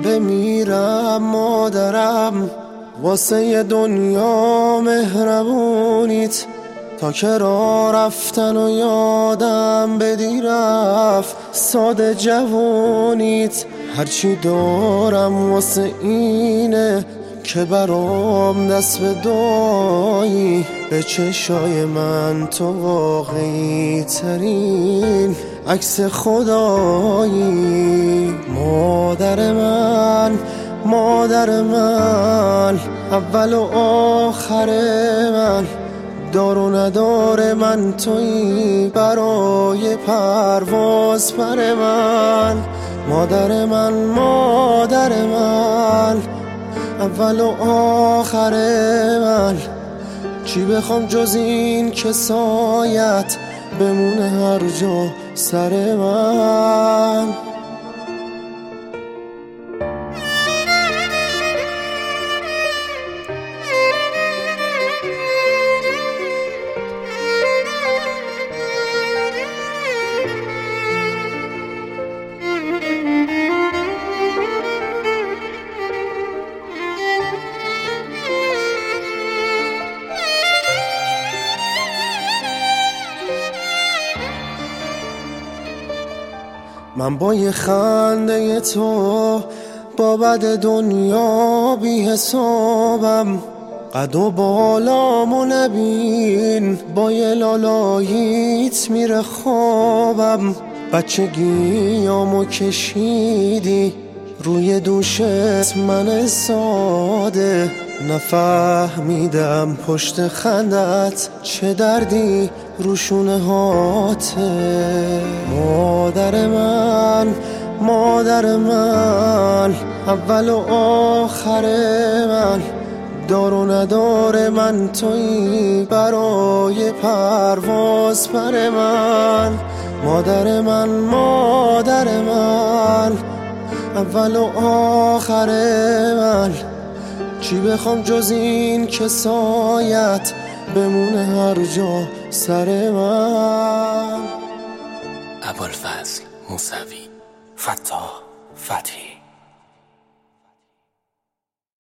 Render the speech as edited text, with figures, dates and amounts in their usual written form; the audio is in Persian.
بمیرم مادرم، واسه دنیا مهربونیت، تا که راه رفتن و یادم بدی رفت ساده جوونیت. هرچی دارم واسه اینه که برام دست به دعایی، به چشای من تو واقعی ترین عکس خدایی. مادر من، مادر من، اول و آخر من، دار و ندار من تویی، برای پرواز پر من. مادر من، مادر من، اول و آخر من، چی بخوام جز این که سایت بمونه هر جا سر من. من با یه خنده تو با بد دنیا بی حسابم، قد و بالامو نبین، با یه لالاییت میره خوابم. بچگیامو کشیدی روی دوشت من ساده، نفهمیدم پشت خندت چه دردی روشونه هاته. مادر من، مادر من، اول و آخر من، دار و ندار من تویی، برای پرواز پر من. مادر من، مادر من، اول و آخر من، چی بخوام جز این که سایت بمونه هر جا سر من. ابوالفضل موسوی، فتاح فتحی.